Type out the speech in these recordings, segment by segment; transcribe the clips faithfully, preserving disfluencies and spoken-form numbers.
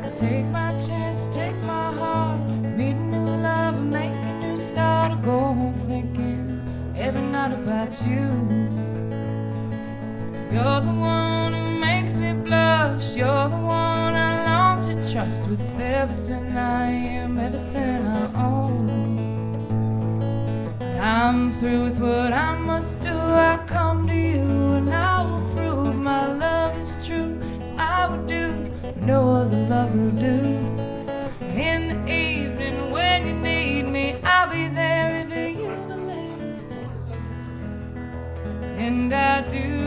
Take my chance, take my heart, meet a new love, make a new start. I go home thinking every night about you. You're the one who makes me blush. You're the one I long to trust with everything I am, everything I own. I'm through with what I must do. I come to you and I will prove my love is true. I would do what no other love will do. In the evening when you need me, I'll be there if you believe. And I do.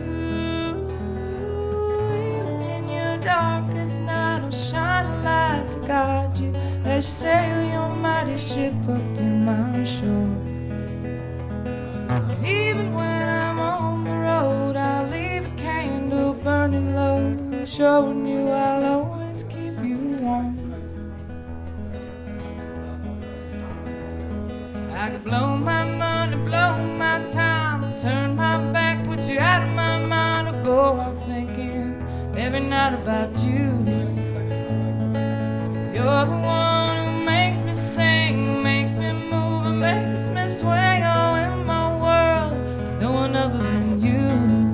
Even in your darkest night, I'll shine a light to guide you as you sail your mighty ship up to my shore. Even when I'm on the road, I'll leave a candle burning low, showing you I'll always keep you warm. I could blow my money, blow my time, turn my back, put you out of my mind. I'll go on thinking every night about you. You're the one who makes me sing, makes me move, and makes me swing. Oh, in my world, there's no one other than you.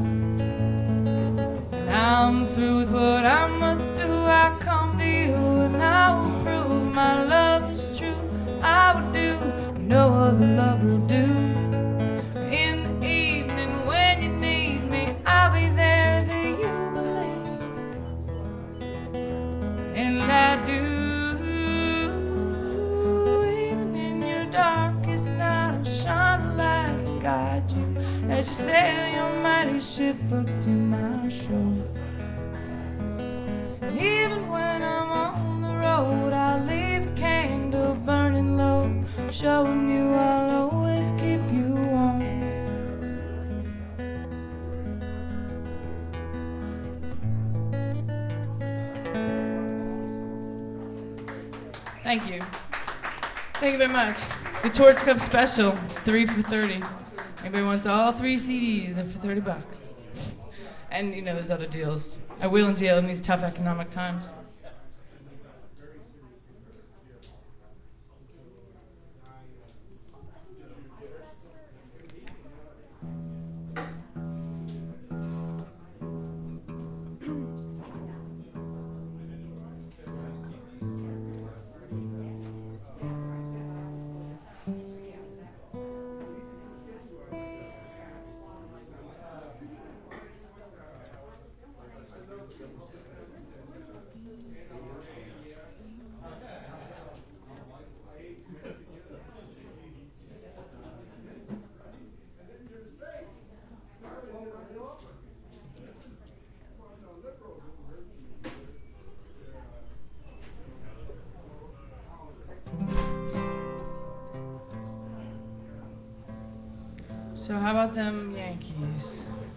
And I'm through with what I must do. I come to you and I will prove my love is true. I will do what no other love will do. In the evening when you need me, I'll be there if you believe. And I do. Even in your darkest night, I'll shine a light to guide you as you sail your mighty ship up to my shore. And even when I'm on the road, I'll leave a candle burning low, showing you I'll always keep you warm. Thank you. Thank you very much. The Torch Cup Special, three for thirty. Anybody wants all three C Ds, they're for thirty bucks. And you know, there's other deals. I will and deal in these tough economic times. So how about them Yankees?